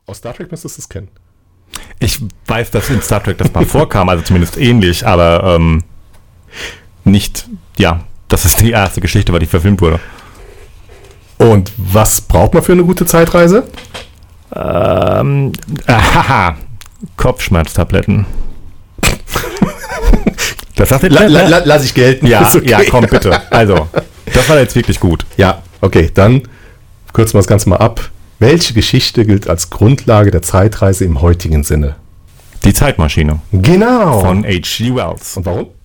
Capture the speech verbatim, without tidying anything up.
Aus Star Trek müsstest du es kennen. Ich weiß, dass in Star Trek das mal vorkam, also zumindest ähnlich, aber ähm, nicht, ja, das ist die erste Geschichte, weil die verfilmt wurde. Und was braucht man für eine gute Zeitreise? Ähm, haha, Kopfschmerztabletten. Das sagt la, la, la, Lass ich gelten. Ja, okay. Ja, komm bitte. Also, das war jetzt wirklich gut. Ja, okay, dann kürzen wir das Ganze mal ab. Welche Geschichte gilt als Grundlage der Zeitreise im heutigen Sinne? Die Zeitmaschine. Genau. Von H G Wells. Und warum?